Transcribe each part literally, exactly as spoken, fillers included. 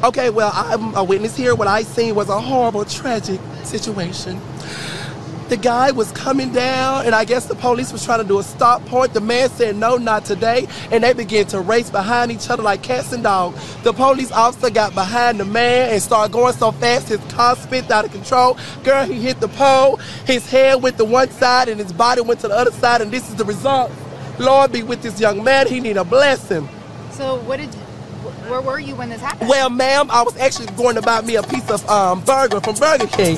Okay, well, I'm a witness here. What I seen was a horrible, tragic situation. The guy was coming down, and I guess the police was trying to do a stop point. The man said, no, not today, and they began to race behind each other like cats and dogs. The police officer got behind the man and started going so fast, his car spit out of control. Girl, he hit the pole. His head went to one side, and his body went to the other side, and this is the result. Lord be with this young man. He need a blessing. So what did, where were you when this happened? Well, ma'am, I was actually going to buy me a piece of um, burger from Burger King.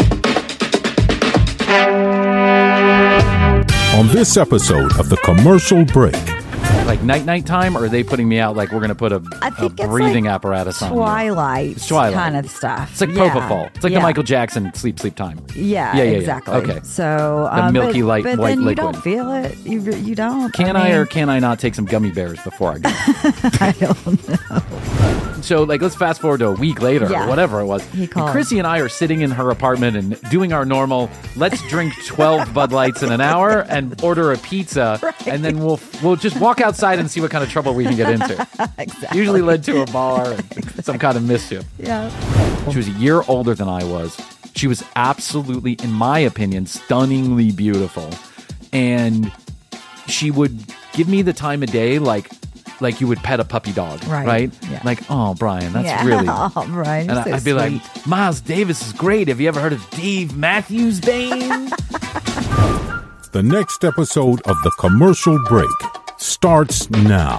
On this episode of The Commercial Break. Like night-night time, or are they putting me out like we're going to put a, I think a it's breathing like apparatus on Twilight, It's Twilight kind of stuff. It's like yeah. propofol. It's like yeah. the Michael Jackson sleep, sleep time. Yeah, yeah, yeah exactly. Yeah. Okay. So the um, milky but, light but white then you liquid. don't feel it. You you don't. Can I, I, mean, or can I not take some gummy bears before I go? I don't know. So, like, let's fast forward to a week later, Yeah. or whatever it was. He called. And Chrissy and I are sitting in her apartment and doing our normal, let's drink twelve Bud Lights in an hour and order a pizza, Right. and then we'll we'll just walk outside and see what kind of trouble we can get into. Exactly. Usually led to a bar and Exactly. some kind of mischief. Yeah. She was a year older than I was. She was absolutely, in my opinion, stunningly beautiful. And she would give me the time of day like like you would pet a puppy dog, Right. right? Yeah. Like, oh, Brian, that's yeah. really... Oh, Brian, And you're so I'd be sweet. like, Miles Davis is great. Have you ever heard of Dave Matthews Bane? The next episode of The Commercial Break starts now.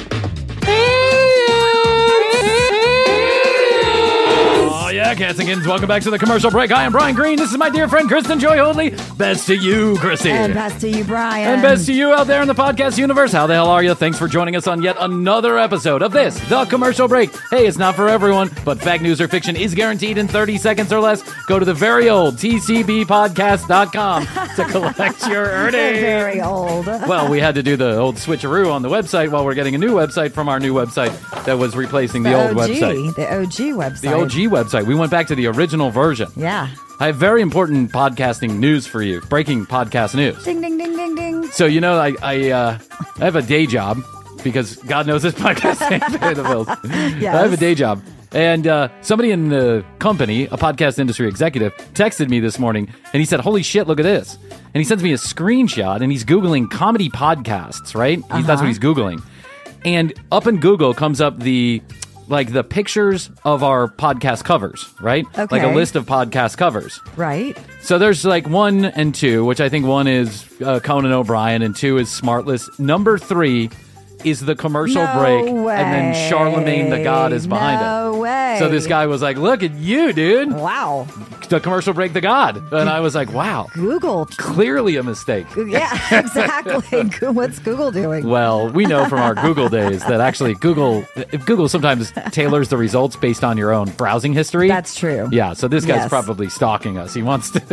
Oh, yeah, cats and kittens, welcome back to The Commercial Break. I am Brian Green. This is my dear friend, Kristen Joy Hoadley. Best to you, Chrissy. And best to you, Brian. And best to you out there in the podcast universe. How the hell are you? Thanks for joining us on yet another episode of this, The Commercial Break. Hey, it's not for everyone, but fact, news, or fiction is guaranteed in thirty seconds or less. Go to the very old T C B podcast dot com to collect your earnings. Very old. Well, we had to do the old switcheroo on the website while we're getting a new website from our new website that was replacing the, The old O G, website. the O G website. The O G website. We went back to the original version. Yeah. I have very important podcasting news for you. Breaking podcast news. Ding, ding, ding, ding, ding. So, you know, I I, uh, I have a day job because God knows this podcast ain't paying the bills. Yes. I have a day job. And uh, somebody in the company, a podcast industry executive, texted me this morning and he said, holy shit, look at this. And he sends me a screenshot and he's Googling comedy podcasts, right? He's, that's what he's Googling. And up in Google comes up the... like the pictures of our podcast covers, right? Okay. Like a list of podcast covers. Right. So there's like one and two, which I think one is uh, Conan O'Brien and two is Smartless. Number three is the commercial No break, way. and then Charlemagne the God is behind no it. way. So this guy was like, "Look at you, dude! Wow. The commercial break, the God," and I was like, "Wow, Google. clearly a mistake." Yeah, exactly. Go- What's Google doing? Well, we know from our Google days that actually Google, if Google sometimes tailors the results based on your own browsing history. That's true. Yeah, so this guy's Yes. probably stalking us. He wants to,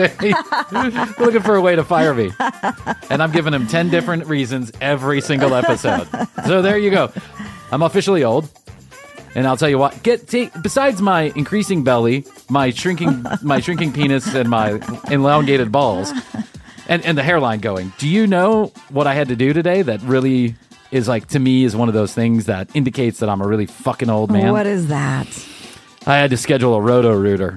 he's looking for a way to fire me. And I'm giving him ten different reasons every single episode. So there you go. I'm officially old. And I'll tell you what, get take, besides my increasing belly, my shrinking my shrinking penis, and my elongated balls, and, and the hairline going, do you know what I had to do today that really is like, to me, is one of those things that indicates that I'm a really fucking old man? What is that? I had to schedule a Roto-Rooter.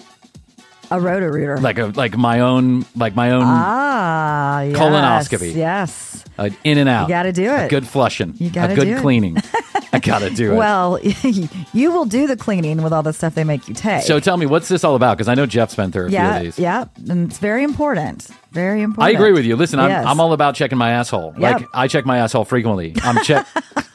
A Roto-Rooter. Like a like my own like my own ah, yes, colonoscopy. Yes. uh, in and out. You gotta do A it. good flushing. You gotta a good do it. cleaning. I gotta do it. Well, you will do the cleaning with all the stuff they make you take. So tell me, what's this all about? Because I know Jeff's been through a yeah, few of these. yeah, and it's very important. Very I important. agree with you. Listen, I'm, Yes. I'm all about checking my asshole. Yep. Like, I check my asshole frequently. I'm check.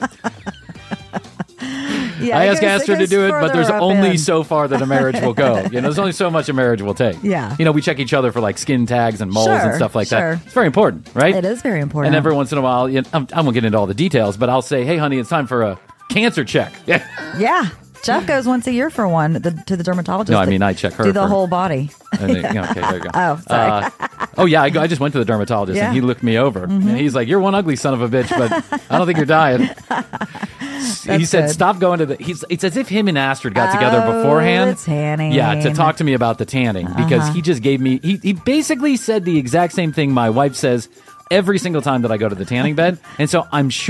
Yeah, I it ask goes- Astrid it to goes do it, but further there's up only in. so far that a marriage will go. You know, there's only so much a marriage will take. Yeah. You know, we check each other for like skin tags and moles Sure, and stuff like sure. that. It's very important, right? It is very important. And every once in a while, you know, I'm, I won't get into all the details, but I'll say, hey, honey, it's time for a cancer check. Yeah. Yeah. Jeff goes once a year for one the, to the dermatologist. No, I to mean, I check her Do the for- whole body. And then- yeah, okay, there you go. Oh, sorry. Uh, oh, yeah, I, go- I just went to the dermatologist, Yeah. and he looked me over. Mhm. And he's like, you're one ugly son of a bitch, but I don't think you're dying. he That's said, good. stop going to the... He's, it's as if him and Astrid got together Oh, beforehand. the tanning. Yeah, to talk to me about the tanning. Because Uh-huh. he just gave me... He, he basically said the exact same thing my wife says every single time that I go to the tanning bed. And so I'm sure...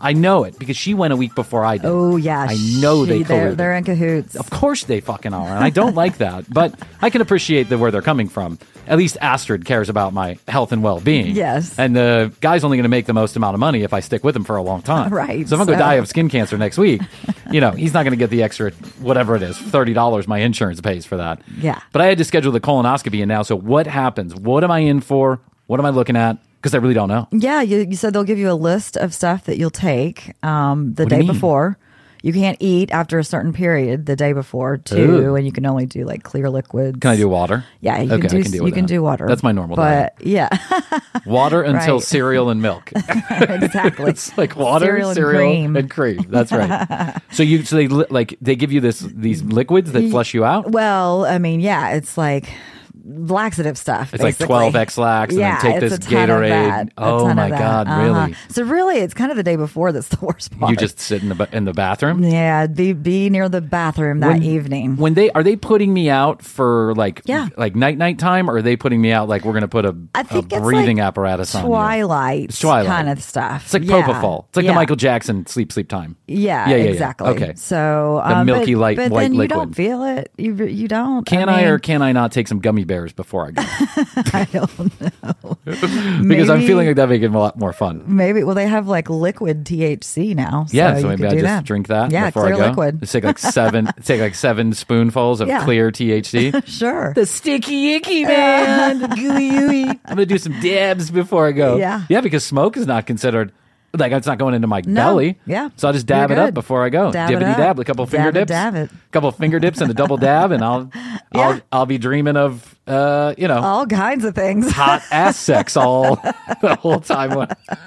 I know it because she went a week before I did. Oh, yeah. I know they she- they're, colluded. they're in cahoots. Of course they fucking are, and I don't like that. But I can appreciate the, where they're coming from. At least Astrid cares about my health and well-being. Yes. And the guy's only going to make the most amount of money if I stick with him for a long time. Right, So if I'm going to so- die of skin cancer next week, you know, he's not going to get the extra, whatever it is, thirty dollars my insurance pays for that. Yeah. But I had to schedule the colonoscopy, and now, so what happens? What am I in for? What am I looking at? Because I really don't know. Yeah, you, you said they'll give you a list of stuff that you'll take um, the What do you day mean? before. You can't eat after a certain period the day before, too, Ooh. and you can only do like clear liquids. Can I do water? Yeah, you okay, can do. I can deal you with can that. do water. That's my normal but, diet. yeah, Water until Right. cereal and milk. exactly. It's like water, Cereal cereal, and cream. and cream. That's right. so you, so they li- like they give you this these liquids that flush you out. Well, I mean, yeah, it's like laxative stuff. It's like basically. twelve X-Lax and yeah, then take it's this a ton of Gatorade. that, a Oh ton my of that. God, Uh-huh. really? So really, it's kind of the day before that's the worst part. You just sit in the ba- in the bathroom. yeah, be be near the bathroom that When- evening. When they are they putting me out for like Yeah. like night night time, or are they putting me out like we're going to put a, I think a it's breathing like apparatus on you? Twilight, It's Twilight. kind of stuff. It's like yeah. propofol. It's like yeah. the Michael Jackson sleep sleep time. Yeah, Yeah, yeah, yeah. exactly. Okay. So The um, milky but, light but white then you liquid. don't feel it. You re- you don't. Can I, mean, or can I not take some gummy bears before I go? I don't know. Because I'm Maybe- feeling like that make it a lot more fun. Maybe. Well, they have like liquid T H C now. So Yeah, so you maybe could I do just that. drink that Yeah, before clear I go. liquid. Just take like seven, take like seven spoonfuls of Yeah. clear T H C. Sure. The sticky icky man, the gooey ooey. I'm gonna do some dabs before I go. Yeah. yeah, because smoke is not considered like it's not going into my No. belly. Yeah. so I'll just dab You're it up good. before I go. Dab it Dibbity up. dab, a couple finger Dab it, dips, dab it. couple finger dips, and a double dab, and I'll, Yeah. I'll, I'll be dreaming of, uh, you know, All kinds of things. hot ass sex all the whole time.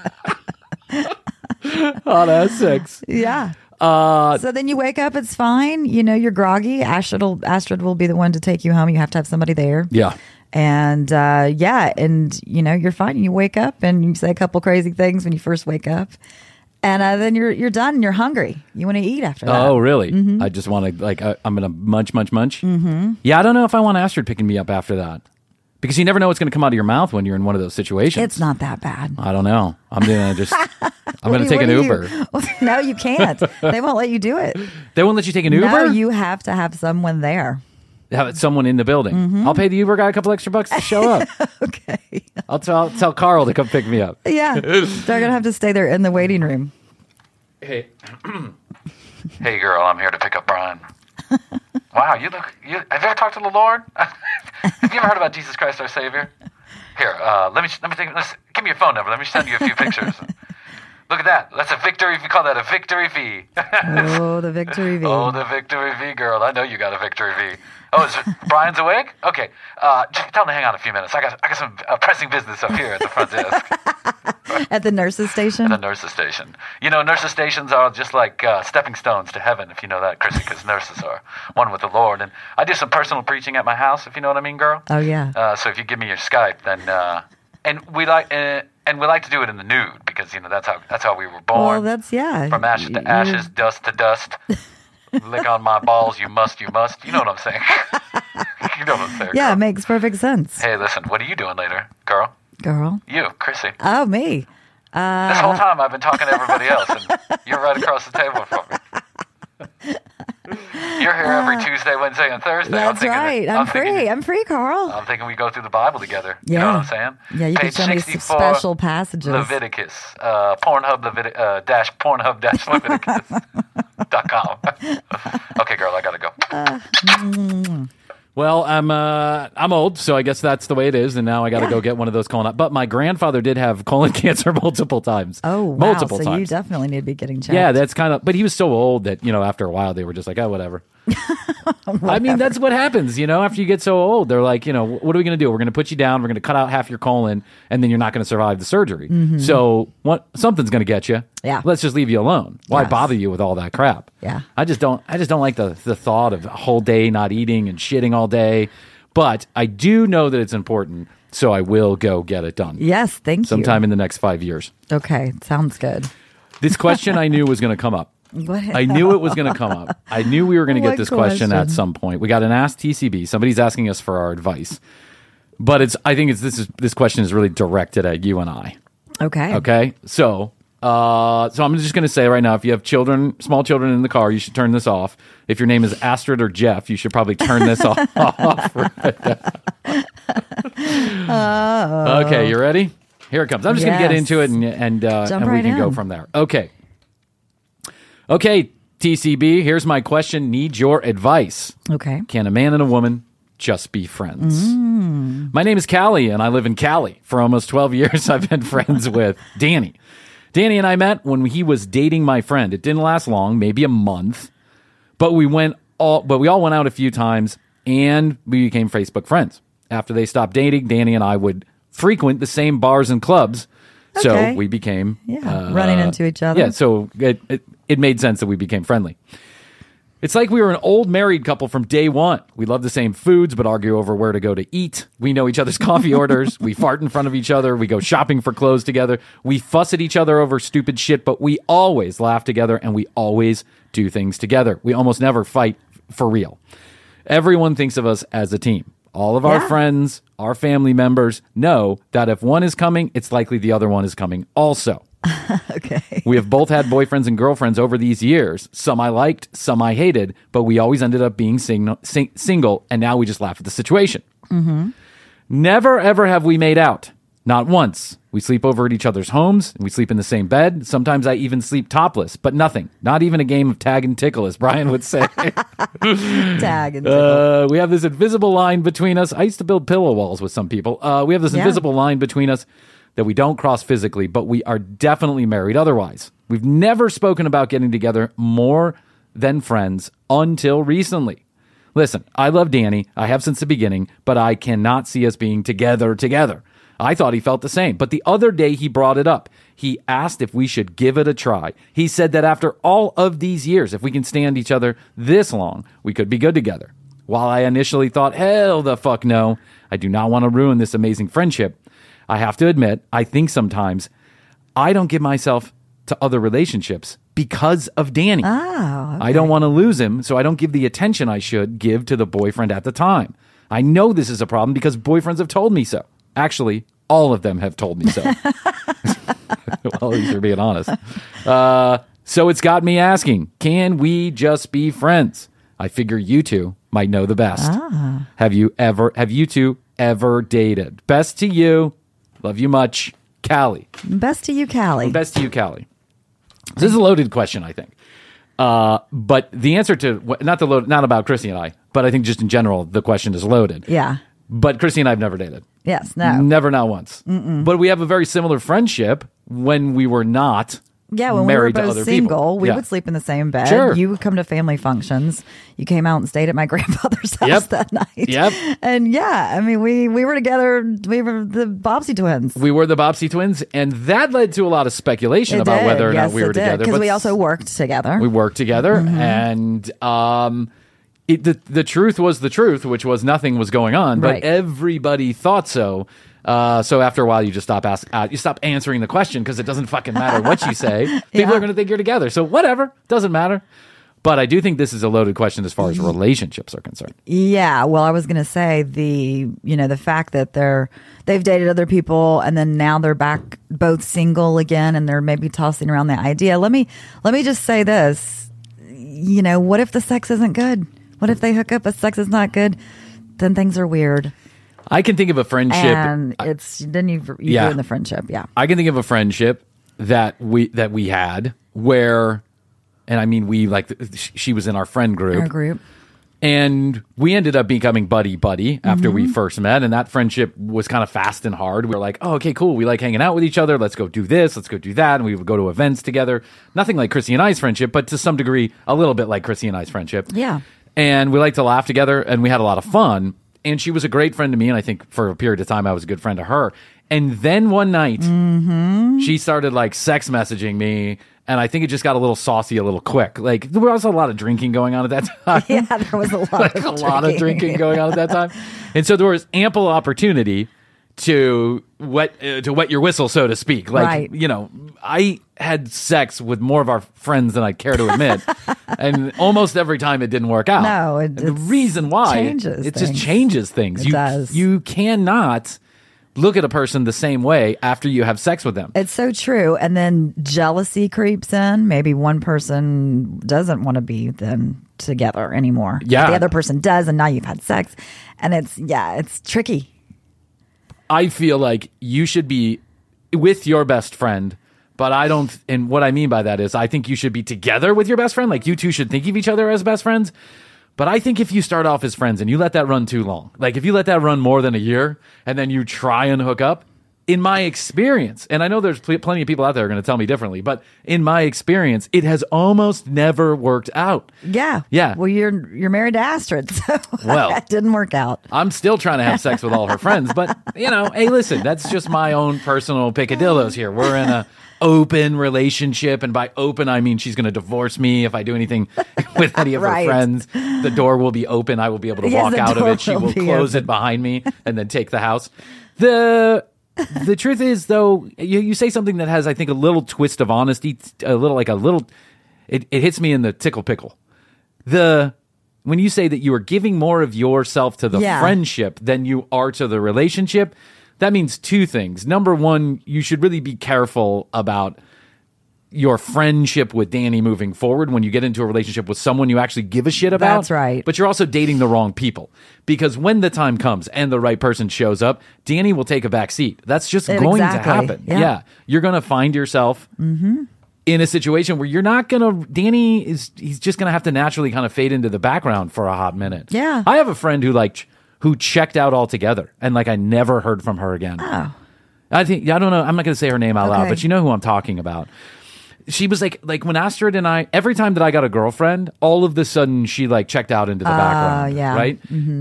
Hot ass sex. Yeah. Uh, So then you wake up, it's fine. You know, you're groggy. Astrid will, Astrid will be the one to take you home. You have to have somebody there. yeah. And uh, yeah, and you know, you're fine. You wake up and you say a couple crazy things when you first wake up. And uh, then you're you're done and you're hungry. You want to eat after that. Oh, really? Mm-hmm. I just want to, like, I, I'm going to munch, munch, munch. Mm-hmm. Yeah, I don't know if I want Astrid picking me up after that. Because you never know what's going to come out of your mouth when you're in one of those situations. It's not that bad. I don't know. I'm going to just, I'm going to What take an do you- Uber. no, you can't. They won't let you do it. They won't let you take an Uber? No, you have to have someone there. Have someone in the building. Mm-hmm. I'll pay the Uber guy a couple extra bucks to show up. Okay. I'll tell, tell Carl to come pick me up. Yeah. They're going to have to stay there in the waiting room. Hey, hey, girl, I'm here to pick up Brian. Wow, you look. You, have you ever talked to the Lord? Have you ever heard about Jesus Christ, our Savior? Here, uh, let me let me think. Let's, give me your phone number. Let me send you a few pictures. Look at that. That's a victory. We call that a victory V. Oh, the victory V. Oh, the victory V, girl. I know you got a victory V. Oh, is it, Brian's awake? Okay. Uh, just tell him to hang on a few minutes. I got I got some uh, pressing business up here at the front desk. At the nurse's station? The nurse's station. You know, nurse's stations are just like uh, stepping stones to heaven, if you know that, Chrissy, because nurses are one with the Lord. And I do some personal preaching at my house, if you know what I mean, girl. Oh, yeah. Uh, so if you give me your Skype, then uh, and we like uh, and we like to do it in the nude because you know that's how that's how we were born. Well, that's, yeah. From ashes You- to ashes, dust to dust. Lick on my balls, you must, you must. You know what I'm saying? You know what I'm saying? Yeah, it girl. makes perfect sense. Hey, listen, what are you doing later, girl? Girl. You, Chrissy. Oh, me. This Uh, whole time I've been talking to everybody else, and you're right across the table from me. You're here every Tuesday, Wednesday, and Thursday. I'm That's thinking that- right. I'm, free. thinking- I'm free, Carl. I'm thinking we go through the Bible together. You Yeah. know what I'm saying? Yeah, you can Page show me some sixty-four, special passages. Leviticus, uh, Pornhub Levitic, uh, dash Pornhub dash Leviticus dot com. Okay, girl, I gotta go. Well, I'm uh, I'm old, so I guess that's the way it is, and now I got to Yeah. go get one of those colon. But my grandfather did have colon cancer multiple times. Oh, wow. multiple so times. you definitely need to be getting checked. Yeah, that's kind of. But he was so old that you know, after a while, they were just like, oh, whatever. I mean, that's what happens, you know. After you get so old, they're like, you know, what are we going to do? We're going to put you down. We're going to cut out half your colon, and then you're not going to survive the surgery. So, what? Something's going to get you. Yeah. Let's just leave you alone. Why Yes. bother you with all that crap? Yeah. I just don't. I just don't like the the thought of a whole day not eating and shitting all day. But I do know that it's important, so I will go get it done. Yes, thank Sometime in the next five years. you. Okay, sounds good. This question I knew was going to come up. What? I knew it was going to come up. I knew we were going to get What this question at question? some point. We got an Ask T C B. Somebody's asking us for our advice, but it's. I think it's this is this question is really directed at you and I. Okay. Okay, so Uh, so I'm just going to say right now, if you have children, small children in the car, you should turn this off. If your name is Astrid or Jeff, you should probably turn this off. Right now. Okay, you ready? Here it comes. I'm just Yes. going to get into it, and and, uh, Jump and we right can go in. from there. Okay. Okay, T C B, here's my question. Need your advice. Okay. Can a man and a woman just be friends? Mm. My name is Callie, and I live in Cali. For almost twelve years, I've been friends with Danny. Danny and I met when he was dating my friend. It didn't last long, maybe a month, but we went all, but we all went out a few times, and we became Facebook friends. After they stopped dating, Danny and I would frequent the same bars and clubs, so Okay. we became Yeah, uh, running into each other. Yeah, so it, it it made sense that we became friendly. It's like we were an old married couple from day one. We love the same foods, but argue over where to go to eat. We know each other's coffee orders. We fart in front of each other. We go shopping for clothes together. We fuss at each other over stupid shit, but we always laugh together and we always do things together. We almost never fight for real. Everyone thinks of us as a team. All of our Yeah. friends, our family members know that if one is coming, it's likely the other one is coming also. Okay. We have both had boyfriends and girlfriends over these years. Some I liked, some I hated, but we always ended up being sing- sing- single, and now we just laugh at the situation. Mm-hmm. Never, ever have we made out. Not once. We sleep over at each other's homes, and we sleep in the same bed. Sometimes I even sleep topless, but nothing. Not even a game of tag and tickle, as Brian would say. Tag and Uh, we have this invisible line between us. I used to build pillow walls with some people. Uh, we have this Yeah. invisible line between us that we don't cross physically, but we are definitely married otherwise. We've never spoken about getting together more than friends until recently. Listen, I love Danny. I have since the beginning, but I cannot see us being together together. I thought he felt the same, but the other day he brought it up. He asked if we should give it a try. He said that after all of these years, if we can stand each other this long, we could be good together. While I initially thought, hell the fuck no, I do not want to ruin this amazing friendship. I have to admit, I think sometimes I don't give myself to other relationships because of Danny. Oh, I don't want to lose him, so I don't give the attention I should give to the boyfriend at the time. I know this is a problem because boyfriends have told me so. Actually, all of them have told me so. Well, at least you're being honest. Uh, so it's got me asking, can we just be friends? I figure you two might know the best. Ah. Have you ever, have you two ever dated? Best to you. Love you much. Callie. Best to you, Callie. Best to you, Callie. This is a loaded question, I think. Uh, but the answer to, not the load, not about Chrissy and I, but I think just in general, the question is loaded. Yeah. But Chrissy and I have never dated. Yes. No. Never, not once. But we have a very similar friendship when we were not Yeah, when married we to were other both single, people. we Yeah. would sleep in the same bed. Sure. You would come to family functions. You came out and stayed at my grandfather's house Yep. that night. Yep. And yeah, I mean, we we were together. We were the Bobbsey twins. We were the Bobbsey twins, and that led to a lot of speculation It about did. whether or yes, not we it were did. together. Because But we also worked together. we worked together, Mm-hmm. and um, it, the the truth was the truth, which was nothing was going on, but Right. everybody thought so. Uh, so after a while, you just stop ask, uh, you stop answering the question because it doesn't fucking matter what you say. People Yeah. are going to think you're together. So whatever, doesn't matter. But I do think this is a loaded question as far as relationships are concerned. Yeah, well, I was going to say the you know the fact that they're they've dated other people and then now they're back both single again and they're maybe tossing around the idea. Let me let me just say this. You know, what if the sex isn't good? What if they hook up but sex is not good? Then things are weird. I can think of a friendship. And it's then you you Yeah. ruin the friendship. Yeah. I can think of a friendship that we that we had where, and I mean we like she was in our friend group, Our group. and we ended up becoming buddy buddy after we first met, and that friendship was kind of fast and hard. We were like, oh, okay, cool. We like hanging out with each other. Let's go do this. Let's go do that. And we would go to events together. Nothing like Chrissy and I's friendship, but to some degree, a little bit like Chrissy and I's friendship. Yeah. And we like to laugh together, and we had a lot of fun. And she was a great friend to me, and I think for a period of time I was a good friend to her. And then one night, she started like sex messaging me, and I think it just got a little saucy, a little quick. Like there was a lot of drinking going on at that time. Yeah, there was a lot like of a lot of drinking. drinking going on at that time, and so there was ample opportunity to wet uh, to wet your whistle, so to speak. Like Right. you know, I had sex with more of our friends than I'd care to admit, and almost every time it didn't work out. No, it- And the it's- reason why changes it just things. changes things. It you does. you cannot look at a person the same way after you have sex with them. It's so true. And then jealousy creeps in. Maybe one person doesn't want to be then together anymore. Yeah. The other person does, and now you've had sex. And it's, yeah, it's tricky. I feel like you should be with your best friend, but I don't, and what I mean by that is I think you should be together with your best friend. Like you two should think of each other as best friends. But I think if you start off as friends and you let that run too long, like if you let that run more than a year and then you try and hook up, in my experience, and I know there's pl- plenty of people out there who are going to tell me differently, but in my experience, it has almost never worked out. Yeah. Yeah. Well, you're you're married to Astrid, so Well, that didn't work out. I'm still trying to have sex with all her friends, but, you know, hey, listen, that's just my own personal picadillos here. We're in a open relationship, and by open, I mean she's going to divorce me if I do anything with any of Right. her friends. The door will be open. I will be able to Yes, walk the out of door it. She will will be close open. it behind me and then take the house. The the truth is, though, you, you say something that has, I think, a little twist of honesty, a little like a little, it, it hits me in the tickle pickle. The when you say that you are giving more of yourself to the Yeah. friendship than you are to the relationship, that means two things. Number one, you should really be careful about your friendship with Danny moving forward when you get into a relationship with someone you actually give a shit about. That's right. But you're also dating the wrong people, because when the time comes and the right person shows up, Danny will take a back seat. That's just It- going exactly. to happen. Yeah. You're going to find yourself in a situation where you're not going to, Danny is, he's just going to have to naturally kind of fade into the background for a hot minute. Yeah. I have a friend who like, ch- who checked out altogether, and like I never heard from her again. Oh. I think, I don't know, I'm not going to say her name out loud, Okay. but you know who I'm talking about. She was like, like when Astrid and I, every time that I got a girlfriend, all of the sudden she like checked out into the background. yeah. Right.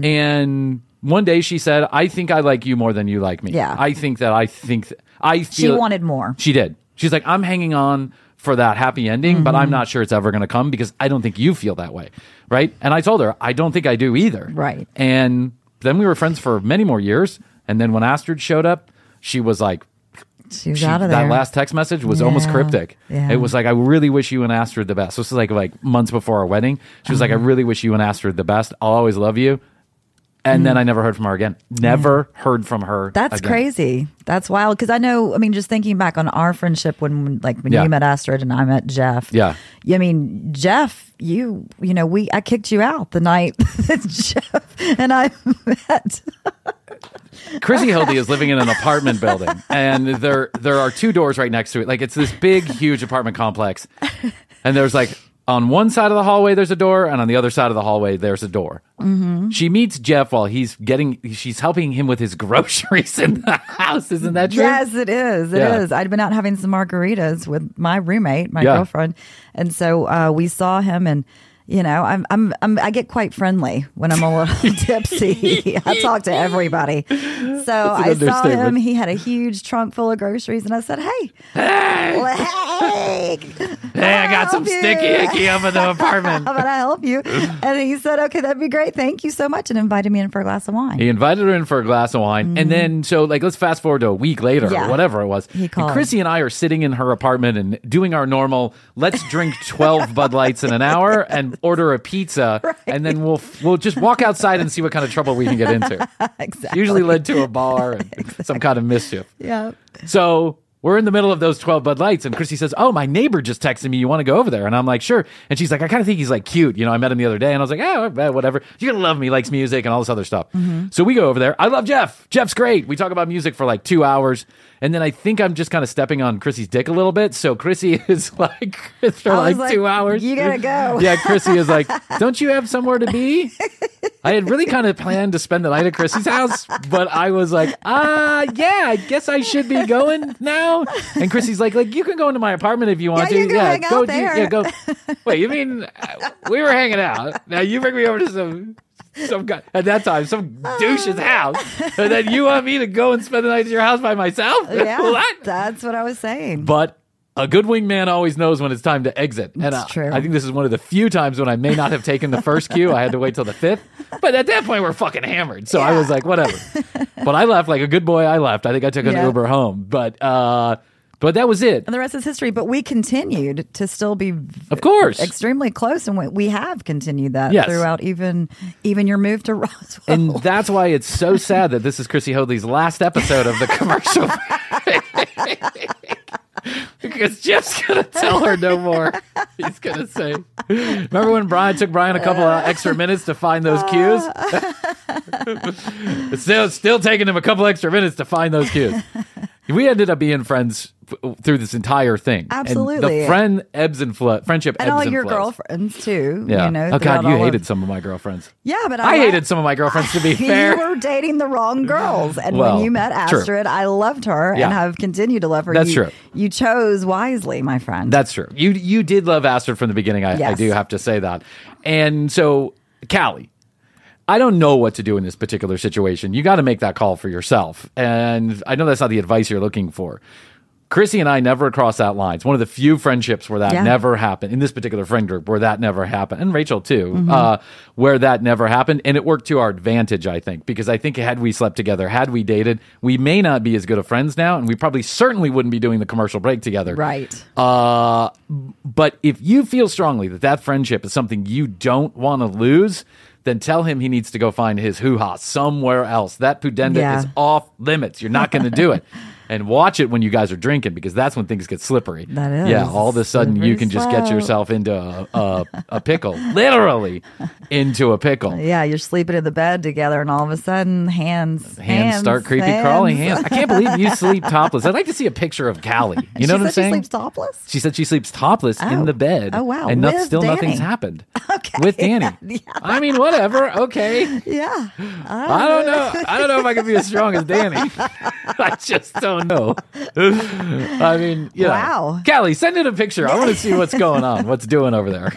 And one day she said, I think I like you more than you like me. Yeah. I think that I think th- I She feel wanted more. She did. She's like, I'm hanging on for that happy ending, but Mm-hmm. I'm not sure it's ever going to come because I don't think you feel that way. Right. And I told her, I don't think I do either. Right. And then we were friends for many more years. And then when Astrid showed up, she was like, She was she- out of there. that last text message was almost Yeah. cryptic. Yeah. It was like, I really wish you and Astrid the best. This is like like months before our wedding. She was like, I really wish you and Astrid the best. I'll always love you. And then I never heard from her again. Never heard from her. That's again. crazy. That's wild. Because I know, I mean, just thinking back on our friendship when, like, when Yeah. you met Astrid and I met Jeff. Yeah. I mean, Jeff, you, you know, we, I kicked you out the night that Jeff and I met. Chrissy Hildy is living in an apartment building, and there there are two doors right next to it. Like it's this big, huge apartment complex, and there's like on one side of the hallway there's a door, and on the other side of the hallway there's a door. Mm-hmm. She meets Jeff while he's getting, she's helping him with his groceries in the house. Isn't that true? Yes, it is. It is. Yeah. I'd been out having some margaritas with my roommate, my Yeah. girlfriend, and so uh, we saw him, and you know, I'm, I'm, I'm, I get quite friendly when I'm a little tipsy. I talk to everybody. So an I saw him. understatement. He had a huge trunk full of groceries, and I said, "Hey, hey, hey, Hey, I got some help you? sticky icky up in the apartment. how about I help you?" And he said, "Okay, that'd be great. Thank you so much," and invited me in for a glass of wine. He invited her in for a glass of wine. And then, so like, let's fast forward to a week later Yeah. or whatever it was. He And called. Chrissy and I are sitting in her apartment and doing our normal, let's drink twelve Bud Lights in an hour and order a pizza. And then we'll we'll just walk outside and see what kind of trouble we can get into. Exactly. Usually led to a bar and some kind of mischief. Yeah. So we're in the middle of those twelve Bud Lights, and Chrissy says, "Oh, my neighbor just texted me. You want to go over there?" And I'm like, "Sure." And she's like, "I kind of think he's like cute. You know, I met him the other day." And I was like, "Oh, eh, whatever. You're going to love me. He likes music and all this other stuff." So we go over there. I love Jeff. Jeff's great. We talk about music for like two hours. And then I think I'm just kind of stepping on Chrissy's dick a little bit. So Chrissy is like, for I was like two hours. You gotta go. Yeah, Chrissy is like, "Don't you have somewhere to be?" I had really kind of planned to spend the night at Chrissy's house, but I was like, ah, yeah, I guess I should be going now. And Chrissy's like, like you can go into my apartment if you want Yeah, to. you can yeah, hang go. out there. Yeah, go. Wait, you mean uh, we were hanging out? Now you bring me over to some some guy at that time, some douche's house, and then you want me to go and spend the night at your house by myself? Yeah. What? That's what I was saying. But a good wingman always knows when it's time to exit. And It's I, true. I think this is one of the few times when I may not have taken the first cue. I had to wait till the fifth. But at that point, we're fucking hammered. So I Yeah. was like, whatever. But I left like a good boy. I left. I think I took an Yeah. Uber home. But uh, But that was it. And the rest is history. But we continued to still be, of course, extremely close, and we, we have continued that yes. throughout even even your move to Roswell. And that's why it's so sad that this is Chrissy Hoadley's last episode of the commercial. Because Jeff's going to tell her no more. He's going to say, remember when Brian took Brian a couple of extra minutes to find those cues? It's still, still taking him a couple extra minutes to find those cues. We ended up being friends f- through this entire thing. Absolutely. And the friend ebbs and flow. Friendship and ebbs all and your flows. girlfriends, too. Yeah. You know, oh, God, you hated of... some of my girlfriends. Yeah, but I, I hated some of my girlfriends, to be fair. You were dating the wrong girls. And well, when you met Astrid, true. I loved her yeah. and have continued to love her. That's you, true. You chose wisely, my friend. That's true. You you did love Astrid from the beginning. I, yes. I do have to say that. And so, Callie, I don't know what to do in this particular situation. You got to make that call for yourself. And I know that's not the advice you're looking for. Chrissy and I never crossed that line. It's one of the few friendships where that yeah. never happened. In this particular friend group, where that never happened. And Rachel, too, Mm-hmm. uh, where that never happened. And it worked to our advantage, I think. Because I think had we slept together, had we dated, we may not be as good of friends now. And we probably certainly wouldn't be doing the commercial break together. Right. Uh, but if you feel strongly that that friendship is something you don't want to lose, then tell him he needs to go find his hoo-ha somewhere else. That pudenda Yeah. is off limits. You're not going to do it. And watch it when you guys are drinking, because that's when things get slippery. That is. Yeah, all of a sudden you can just get slow. yourself into a, a, a pickle. Literally into a pickle. Yeah, you're sleeping in the bed together, and all of a sudden, hands, Hands, hands start creepy hands. crawling hands. I can't believe you sleep topless. I'd like to see a picture of Callie. You know she what I'm said saying? She sleeps topless. She said she sleeps topless Oh. in the bed. Oh, wow. And not, With still Danny. nothing's happened. Okay. With Danny. Yeah. I mean, whatever. Okay. Yeah, I don't know. I don't know if I can be as strong as Danny. I just don't know. I mean, you know. Wow. Callie, send in a picture. I want to see what's going on, what's doing over there.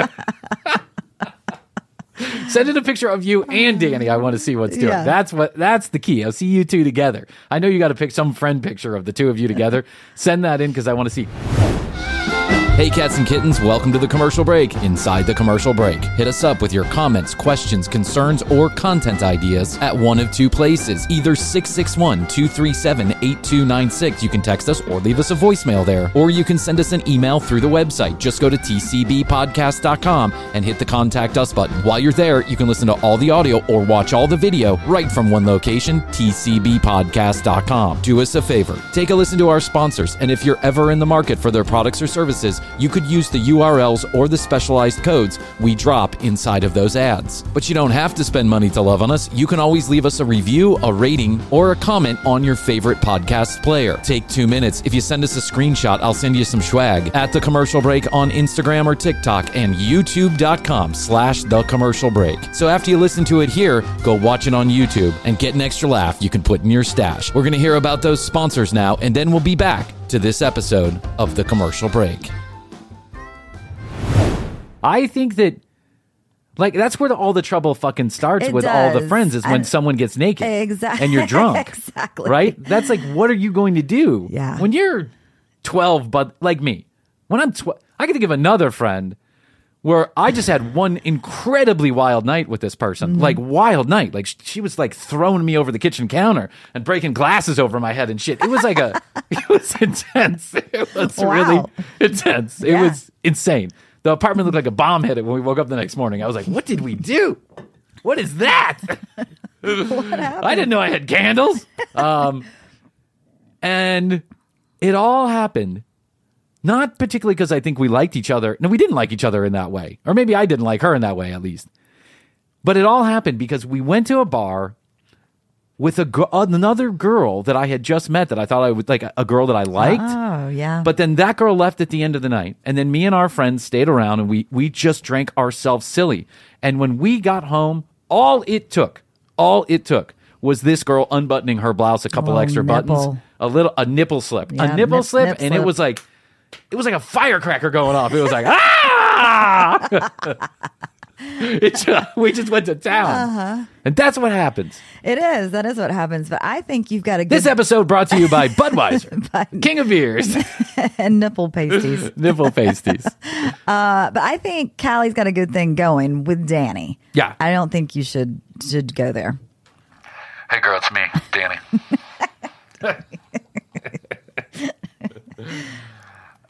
Send in a picture of you and Danny. I want to see what's doing. Yeah. That's what. That's the key. I'll see you two together. I know you got to pick some friend picture of the two of you together. Send that in because I want to see. Hey, cats and kittens, welcome to the commercial break. Inside the commercial break, hit us up with your comments, questions, concerns, or content ideas at one of two places. Either six six one, two three seven, eight two nine six. You can text us or leave us a voicemail there. Or you can send us an email through the website. Just go to t c b podcast dot com and hit the contact us button. While you're there, you can listen to all the audio or watch all the video right from one location, t c b podcast dot com. Do us a favor, take a listen to our sponsors, and if you're ever in the market for their products or services, you could use the U R Ls or the specialized codes we drop inside of those ads. But you don't have to spend money to love on us. You can always leave us a review, a rating, or a comment on your favorite podcast player. Take two minutes. If you send us a screenshot, I'll send you some swag. At The Commercial Break on Instagram or TikTok, and youtube.com slash The Commercial Break. So after you listen to it here, go watch it on YouTube and get an extra laugh you can put in your stash. We're going to hear about those sponsors now, and then we'll be back to this episode of The Commercial Break. I think that, like, that's where the, all the trouble fucking starts It with all the does. friends is when And- someone gets naked. Exactly. And you're drunk. Exactly. Right? That's like, what are you going to do? Yeah. When you're twelve, but like me, when I'm twelve, I can think of another friend where I just had one incredibly wild night with this person. Mm-hmm. Like, wild night. Like, sh- she was like throwing me over the kitchen counter and breaking glasses over my head and shit. It was like a, it was intense. It was Wow. really intense. It Yeah. was insane. The apartment looked like a bomb hit it when we woke up the next morning. I was like, what did we do? What is that? What happened? I didn't know I had candles. Um, and it all happened, not particularly because I think we liked each other. No, we didn't like each other in that way. Or maybe I didn't like her in that way, at least. But it all happened because we went to a bar with a gr- another girl that I had just met that I thought I would like, a, a girl that I liked. Oh, yeah. But then that girl left at the end of the night. And then me and our friends stayed around and we, we just drank ourselves silly. And when we got home, all it took, all it took was this girl unbuttoning her blouse, a couple Oh, extra nipple. buttons, a little, a nipple slip, Yeah, a nipple nip- slip. nip and it slip. was like, it was like a firecracker going off. It was like, ah! It just, we just went to town. Uh-huh. And that's what happens. It is. That is what happens. But I think you've got a good This episode brought to you by Budweiser, By- King of Beers, and nipple pasties. nipple pasties. Uh, but I think Callie's got a good thing going with Danny. Yeah. I don't think you should should go there. Hey, girl, it's me, Danny.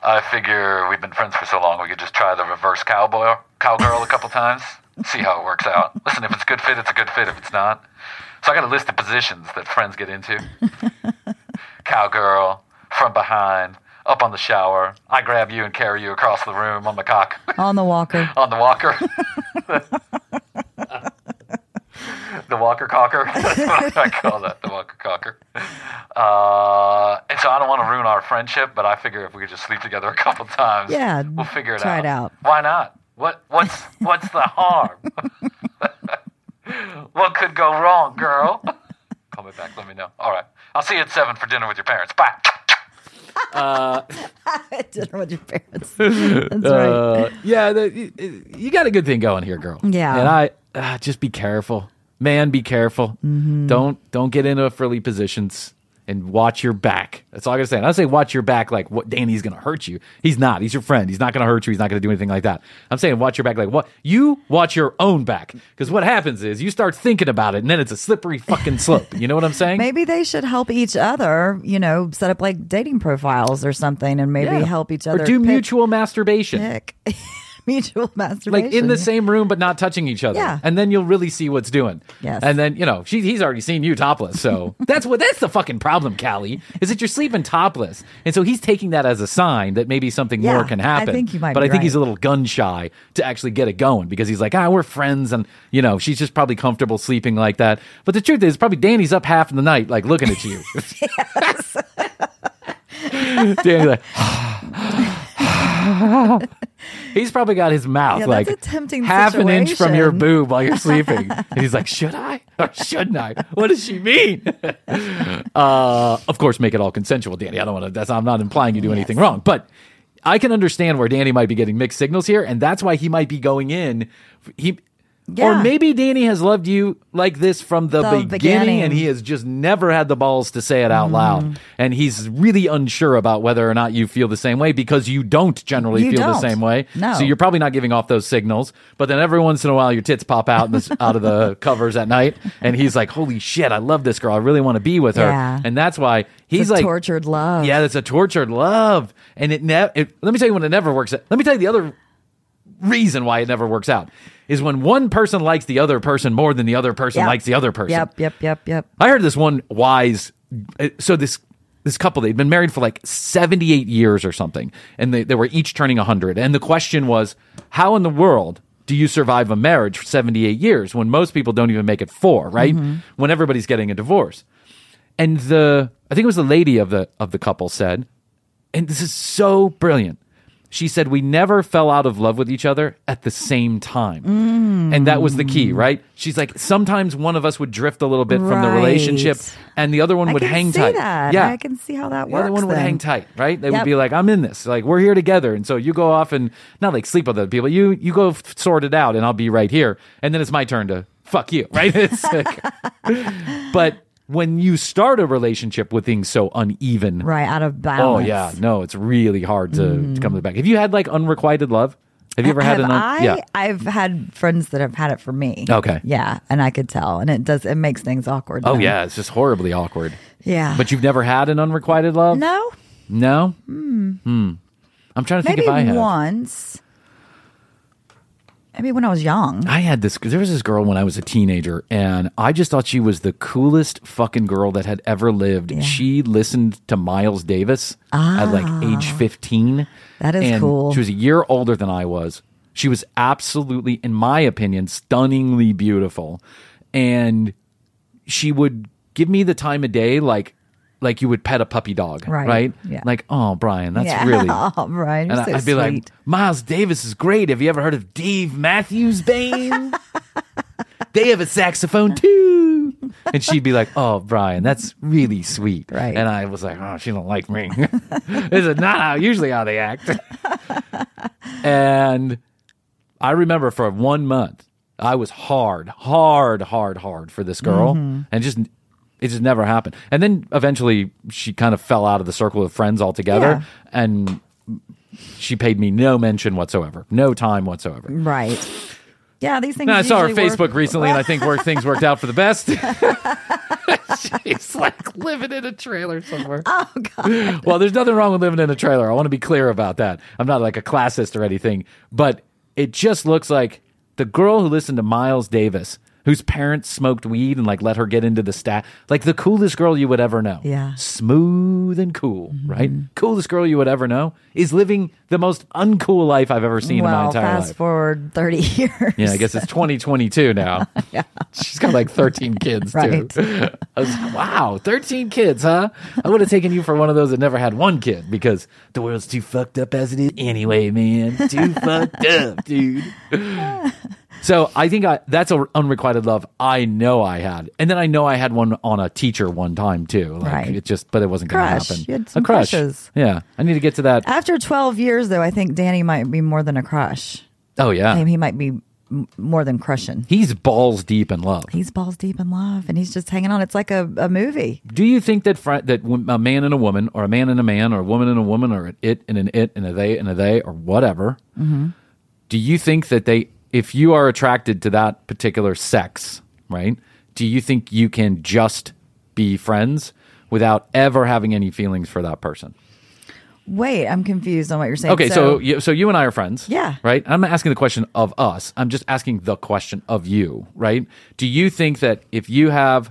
I figure we've been friends for so long, we could just try the reverse cowboy, cowgirl a couple times, see how it works out. Listen, if it's a good fit, it's a good fit. If it's not. So I got a list of positions that friends get into. Cowgirl, from behind, up on the shower. I grab you and carry you across the room on the cock. On the walker. On the walker. The walker cocker. That's what I call that, the walker cocker. Uh, and so I don't want to ruin our friendship, but I figure if we could just sleep together a couple times, yeah, we'll figure it try out. it out. Why not? What what's what's the harm? What could go wrong, girl? Call me back. Let me know. All right. I'll see you at seven for dinner with your parents. Bye. Uh, dinner with your parents. That's uh, right. Yeah, the, you, you got a good thing going here, girl. Yeah. And I uh, just be careful, man. Be careful. Mm-hmm. Don't don't get into frilly positions. And watch your back. That's all I gotta say. And I don't say watch your back like what Danny's gonna hurt you. He's not. He's your friend. He's not gonna hurt you. He's not gonna do anything like that. I'm saying watch your back like what? You watch your own back. Because what happens is you start thinking about it and then it's a slippery fucking slope. You know what I'm saying? Maybe they should help each other, you know, set up like dating profiles or something and maybe Yeah. help each other. Or do pick, mutual masturbation. Pick. Mutual masturbation. Like in the same room, but not touching each other. Yeah. And then you'll really see what's doing. Yes. And then, you know, she, he's already seen you topless. So that's what, that's the fucking problem, Callie, is that you're sleeping topless. And so he's taking that as a sign that maybe something Yeah, more can happen. I think you might But be I think right. he's a little gun shy to actually get it going because he's like, ah, we're friends. And, you know, she's just probably comfortable sleeping like that. But the truth is, probably Danny's up half of the night, like looking at you. Danny's like, he's probably got his mouth Yeah, like that's a tempting half an inch from your situation. boob while you're sleeping. And he's like, should I or shouldn't I? What does she mean? uh, of course, make it all consensual, Danny. I don't want to, that's, I'm not implying you do anything wrong, but I can understand where Danny might be getting mixed signals here. And that's why he might be going in. He, Yeah. Or maybe Danny has loved you like this from the, The beginning, beginning. and he has just never had the balls to say it out Mm. loud. And he's really unsure about whether or not you feel the same way because you don't generally You feel the don't. same way. No. So you're probably not giving off those signals. But then every once in a while, your tits pop out, in this, out of the covers at night. And he's like, holy shit, I love this girl. I really want to be with her. Yeah. And that's why he's It's a like, tortured love. yeah, that's a tortured love. And it never, let me tell you when it never works. Let me tell you the other reason why it never works out is when one person likes the other person more than the other person Yep. likes the other person. Yep, yep, yep, yep. I heard this one wise, uh, so this this couple, they'd been married for like seventy-eight years or something, and they, they were each turning one hundred. And the question was, how in the world do you survive a marriage for seventy-eight years when most people don't even make it four, right? Mm-hmm. When everybody's getting a divorce. And the, I think it was the lady of the of the couple said, and this is so brilliant. She said, we never fell out of love with each other at the same time. Mm. And that was the key, right? She's like, sometimes one of us would drift a little bit from the Right. relationship and the other one I would can hang see tight. that. Yeah. I can see how that The works. other one would then. hang tight, right? They would Yep. be like, I'm in this. Like, we're here together. And so you go off and not like sleep with other people. You you go f- sort it out and I'll be right here. And then it's my turn to fuck you, right? It's like, but when you start a relationship with things so uneven, Right, out of oh balance. yeah, no, it's really hard to, to come to the back. Have you had like unrequited love? Have you ever had have an? Un- I? yeah. I've had friends that have had it for me. Okay. Yeah, and I could tell, and it does. It makes things awkward. Oh then. yeah, it's just horribly awkward. Yeah. But you've never had an unrequited love? no, No. Hmm. I'm trying to think maybe if I have. once. Maybe when I was young. I had this. There was this girl when I was a teenager, and I just thought she was the coolest fucking girl that had ever lived. Yeah. She listened to Miles Davis at like age fifteen. That is and cool. She was a year older than I was. She was absolutely, in my opinion, stunningly beautiful, and she would give me the time of day like. Like you would pet a puppy dog, Right. right? Yeah. Like, oh, Brian, that's yeah. really. Oh, Brian, you're And so I'd be sweet. like, Miles Davis is great. Have you ever heard of Dave Matthews Band? They have a saxophone too. And she'd be like, oh, Brian, that's really sweet. Right. And I was like, oh, she don't like me. This is not how usually how they act. And I remember for one month, I was hard, hard, hard, hard for this girl. Mm-hmm. And just it just never happened. And then eventually she kind of fell out of the circle of friends altogether. Yeah. And she paid me no mention whatsoever, no time whatsoever. Right. Yeah, these things. No, I saw her usually Facebook work- recently, and I think where things worked out for the best. She's like living in a trailer somewhere. Oh God. Well, there's nothing wrong with living in a trailer. I want to be clear about that. I'm not like a classist or anything, but it just looks like the girl who listened to Miles Davis, whose parents smoked weed and like let her get into the stat, like the coolest girl you would ever know. Yeah. Smooth and cool, Mm-hmm. right? Coolest girl you would ever know is living the most uncool life I've ever seen well, in my entire fast life. forward thirty years. Yeah, I guess it's twenty twenty-two now. Yeah. She's got like thirteen kids, Right. too. I was like, wow, thirteen kids, huh? I would have taken you for one of those that never had one kid because the world's too fucked up as it is anyway, man. Too fucked up, dude. So I think I, that's an unrequited love I know I had. And then I know I had one on a teacher one time, too. Like, Right. It just, but it wasn't going to Crush. happen. You had some a crush. crushes. Yeah. I need to get to that. After twelve years, though, I think Danny might be more than a crush. Oh, yeah. I mean, he might be m- more than crushing. He's balls deep in love. He's balls deep in love, and he's just hanging on. It's like a, a movie. Do you think that fr- that w- a man and a woman, or a man and a man, or a woman and a woman, or an it and an it and a they and a they, or whatever, Mm-hmm. do you think that they, if you are attracted to that particular sex, right, do you think you can just be friends without ever having any feelings for that person? Wait, I'm confused on what you're saying. Okay, so you, so you and I are friends. Yeah. Right? I'm not asking the question of us. I'm just asking the question of you, right? Do you think that if you have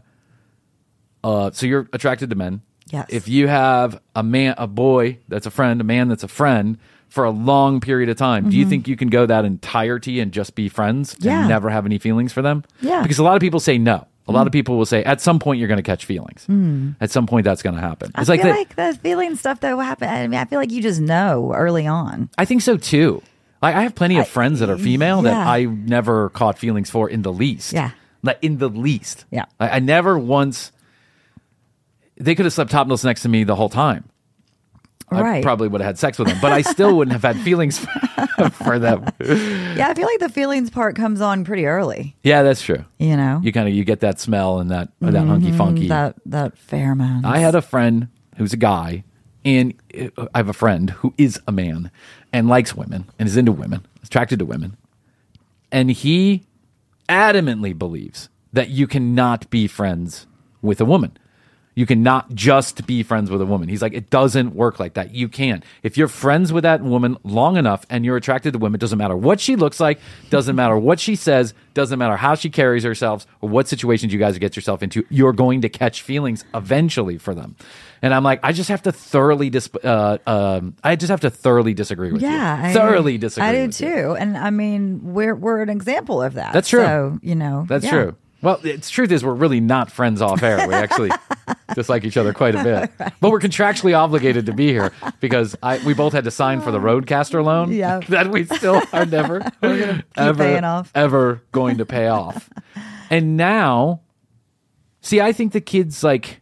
uh so you're attracted to men? Yes. If you have a man a boy that's a friend, a man that's a friend for a long period of time, do you think you can go that entirety and just be friends Mm-hmm. Yeah. and never have any feelings for them? Yeah. Because a lot of people say no. A lot of people will say at some point you're going to catch feelings. At some point that's going to happen. It's I like feel that. like the feeling stuff that will happen. I mean, I feel like you just know early on. I think so too. Like I have plenty of I- friends that are female that yeah. I never caught feelings for in the least. Yeah. Like in the least. Yeah. I, I never once. They could have slept topless next to me the whole time. I Right. probably would have had sex with them, but I still wouldn't have had feelings for, for them. Yeah, I feel like the feelings part comes on pretty early. Yeah, that's true. You know, You kind of you get that smell and that that hunky funky. Mm, that that pheromone. I had a friend who's a guy, and uh, I have a friend who is a man and likes women and is into women, attracted to women. And he adamantly believes that you cannot be friends with a woman. You cannot just be friends with a woman. He's like, it doesn't work like that. You can. If you're friends with that woman long enough and you're attracted to women, doesn't matter what she looks like, doesn't matter what she says, doesn't matter how she carries herself or what situations you guys get yourself into, you're going to catch feelings eventually for them. And I'm like, I just have to thoroughly dis- uh, um, I just have to thoroughly disagree with yeah, you. I, thoroughly disagree I do with too, you. and I mean, we're we're an example of that. That's true. So you know, That's yeah. true. Well, the truth is we're really not friends off air. We actually dislike each other quite a bit. Right. But we're contractually obligated to be here because I we both had to sign for the Roadcaster loan Yeah. that we still are never ever, paying off. ever going to pay off. And now, see, I think the kids like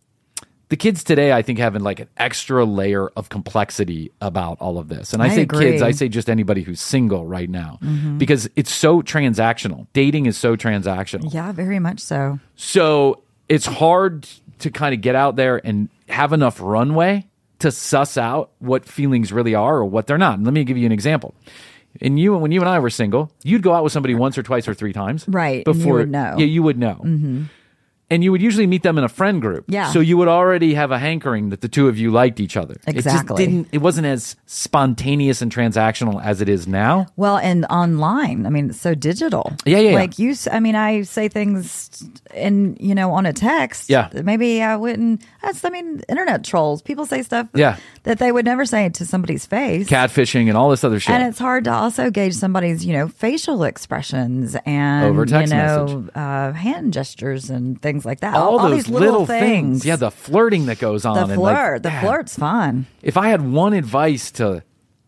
the kids today, I think, having like an extra layer of complexity about all of this. And I, I say agree. kids, I say just anybody who's single right now because it's so transactional. Dating is so transactional. Yeah, very much so. So it's hard to kind of get out there and have enough runway to suss out what feelings really are or what they're not. And let me give you an example. And you, when you and I were single, you'd go out with somebody once or twice or three times, Right, and you Before would know. Yeah, you would know. Mm-hmm. And you would usually meet them in a friend group. Yeah. So you would already have a hankering that the two of you liked each other. It just Exactly. didn't. It wasn't as spontaneous and transactional as it is now. Well, and online, I mean, it's so digital. Yeah, yeah, yeah. Like you, s- I mean, I say things in, you know, on a text. Yeah. that Maybe I wouldn't. That's, I mean, internet trolls. People say stuff. Yeah. That they would never say to somebody's face. Catfishing and all this other shit. And it's hard to also gauge somebody's, you know, facial expressions and Over text you know, message. uh, hand gestures and things like that. all, those these little, things. Yeah, the flirting that goes on. the and like, flirt. the yeah. flirt's fun. If I had one advice to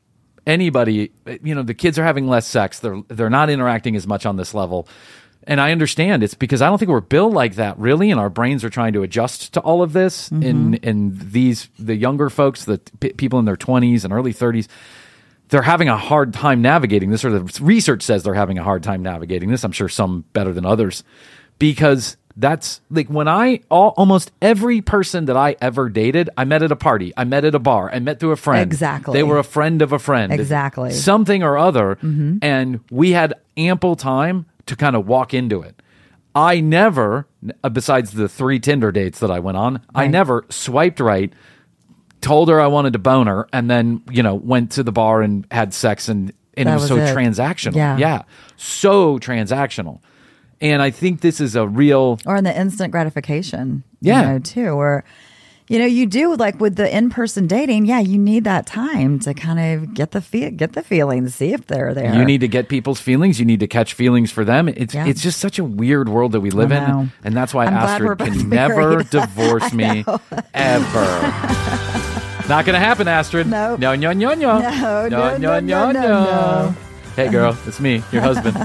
anybody, you know, the kids are having less sex. They're they're not interacting as much on this level. And I understand it's because I don't think we're built like that really, and our brains are trying to adjust to all of this. Mm-hmm. And and these the younger folks, the p- people in their twenties and early thirties, they're having a hard time navigating this. Or the research says they're having a hard time navigating this. I'm sure some better than others, because That's like when I all, almost every person that I ever dated, I met at a party, I met at a bar, I met through a friend. Exactly. They were a friend of a friend. Exactly. Something or other. Mm-hmm. And we had ample time to kind of walk into it. I never, besides the three Tinder dates that I went on, right. I never swiped right, told her I wanted to bone her, and then, you know, went to the bar and had sex, and, and it was, was so it. transactional. Yeah. yeah. So transactional. And I think this is a real... Or in the instant gratification, yeah. you know, too, where, you know, you do, like with the in-person dating, yeah, you need that time to kind of get the fe- get the feelings, see if they're there. You need to get people's feelings. You need to catch feelings for them. It's yeah. it's just such a weird world that we live in. And that's why I'm Astrid can never divorce me, ever. Not going to happen, Astrid. No. No, no, no, no. No, no, no, no, no, no. Hey, girl, it's me, your husband.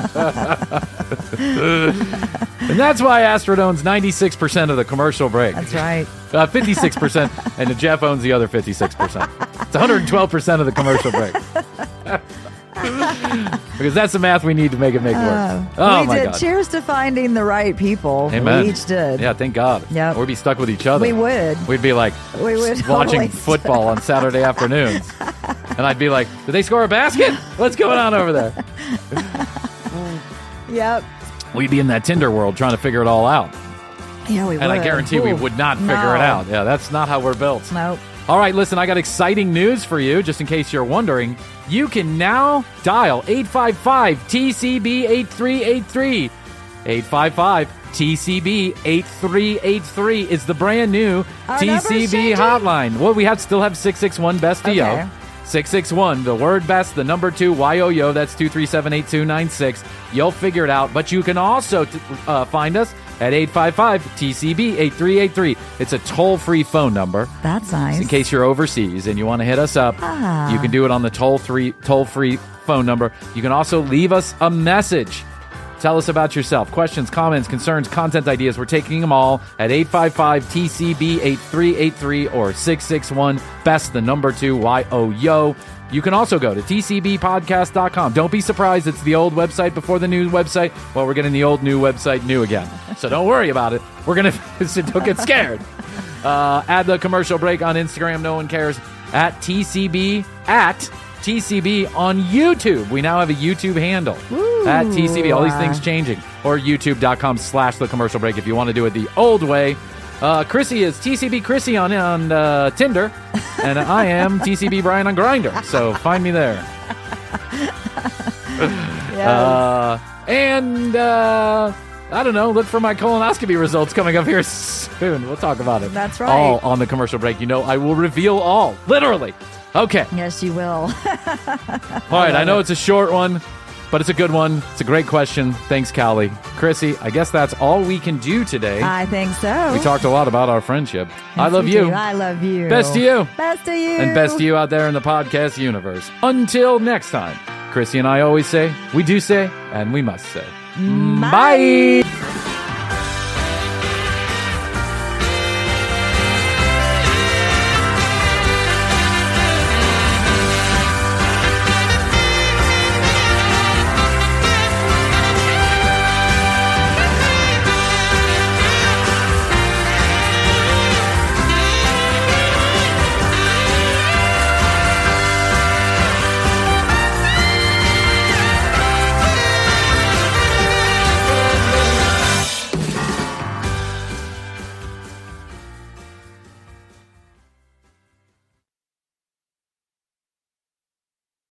And that's why Astrid owns ninety-six percent of the commercial break. That's right. Uh, fifty-six percent, and Jeff owns the other fifty-six percent. It's one hundred twelve percent of the commercial break. Because that's the math we need to make it make work. Uh, oh, we my did. God. Cheers to finding the right people. Amen. We each did. Yeah, thank God. Yep. We'd be stuck with each other. We would. We'd be like we would watching football on Saturday afternoons. And I'd be like, did they score a basket? What's going on over there? Yep. We'd be in that Tinder world trying to figure it all out. Yeah, we and would. And I guarantee Ooh. we would not figure no. it out. Yeah, that's not how we're built. Nope. All right, listen, I got exciting news for you, just in case you're wondering. You can now dial eight five five T C B eight three eight three. eight five five T C B eight three eight three is the brand new Our T C B hotline. Well, we have still have six six one best D O. Okay. six six one, the word best, the number two, Y O Y O. That's two three seven eight two nine six. You'll figure it out. But you can also t- uh, find us at eight five five T C B eight three eight three. It's a toll-free phone number. That's nice. In case you're overseas and you want to hit us up, ah. you can do it on the toll-free, toll-free phone number. You can also leave us a message. Tell us about yourself. Questions, comments, concerns, content ideas. We're taking them all at eight five five T C B eight three eight three or six six one best, the number two, Y O Y O. You can also go to T C B podcast dot com. Don't be surprised. It's the old website before the new website. Well, we're getting the old new website new again. So don't worry about it. We're going to, so don't get scared. Uh, add the commercial break on Instagram. No one cares. At T C B, at T C B on YouTube. We now have a YouTube handle. Ooh. At T C B. All these things changing. Or youtube dot com slash the commercial break if you want to do it the old way. Uh, Chrissy is T C B Chrissy on, on uh, Tinder. And I am T C B Brian on Grindr. So find me there. Yes. Uh, and uh, I don't know. Look for my colonoscopy results coming up here soon. We'll talk about it. That's right. All on the commercial break. You know, I will reveal all. Literally. Okay. Yes, you will. All right. I know it. It's a short one, but it's a good one. It's a great question. Thanks, Callie. Chrissy, I guess that's all we can do today. I think so. We talked a lot about our friendship. Yes, I love we you. do. I love you. Best to you. Best to you. And best to you out there in the podcast universe. Until next time, Chrissy and I always say, we do say, and we must say. Bye. Bye.